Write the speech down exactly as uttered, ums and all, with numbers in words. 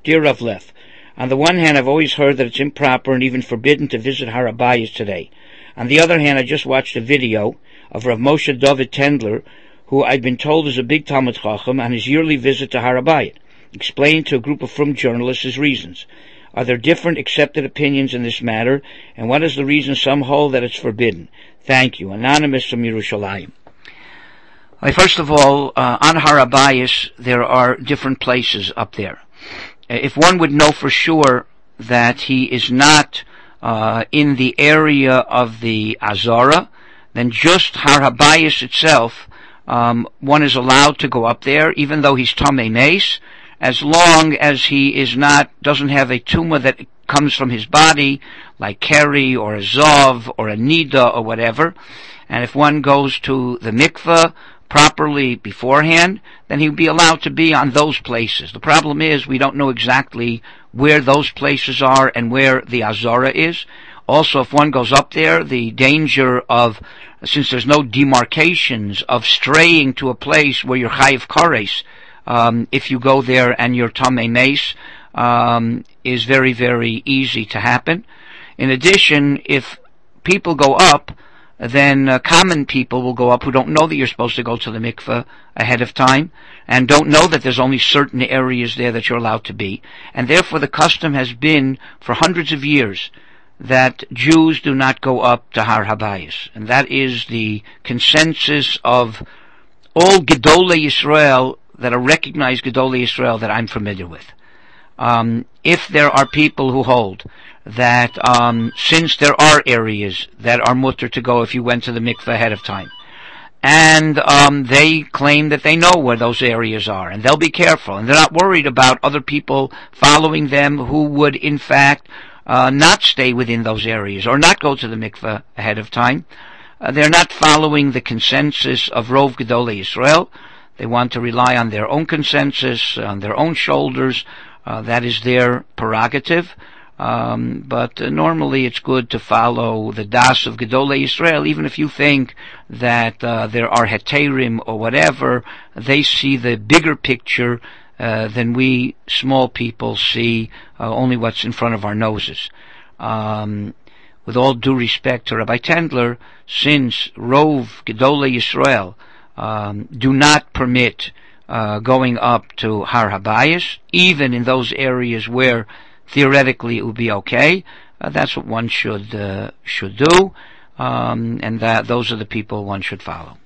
Dear Rav Leff, on the one hand, I've always heard that it's improper and even forbidden to visit Har HaBayis today. On the other hand, I just watched a video of Rav Moshe David Tendler, who I'd been told is a big Talmud Chacham, on his yearly visit to Har HaBayit, explaining to a group of frum journalists his reasons. Are there different accepted opinions in this matter, and what is the reason some hold that it's forbidden? Thank you. Anonymous from Yerushalayim. Well, first of all, uh, on Har HaBayis, there are different places up there. If one would know for sure that he is not uh, in the area of the Azara, then just Har HaBayis itself, um, one is allowed to go up there, even though he's Tamei Meis, as long as he is not, doesn't have a tumor that comes from his body, like Keri or a Zov or a Nida or whatever. And if one goes to the mikveh properly beforehand, then he would be allowed to be on those places. The problem is we don't know exactly where those places are and where the Azara is. Also, if one goes up there, the danger of, since there's no demarcations, of straying to a place where you're Chayiv Kares, um, if you go there and you're Tamei Meis, um, is very, very easy to happen. In addition, if people go up, then uh, common people will go up who don't know that you're supposed to go to the mikveh ahead of time and don't know that there's only certain areas there that you're allowed to be. And therefore the custom has been for hundreds of years that Jews do not go up to Har HaBayis. And that is the consensus of all Gedolei Yisrael that are recognized Gedolei Yisrael that I'm familiar with. Um, if there are people who hold that um, since there are areas that are mutter to go if you went to the mikveh ahead of time, and um, they claim that they know where those areas are, and they'll be careful, and they're not worried about other people following them who would in fact uh, not stay within those areas or not go to the mikveh ahead of time. Uh, they're not following the consensus of Rov Gedolei Yisrael. They want to rely on their own consensus, on their own shoulders. Uh, that is their prerogative. Um, but uh, normally it's good to follow the das of Gedolei Yisrael, even if you think that uh, there are heterim or whatever. They see the bigger picture uh, than we small people see uh, only what's in front of our noses. Um, with all due respect to Rabbi Tendler, since Rov Gedolei Yisrael um, do not permit uh, going up to Har HaBayis, even in those areas where theoretically it would be okay, uh, that's what one should uh, should do, um, and that those are the people one should follow.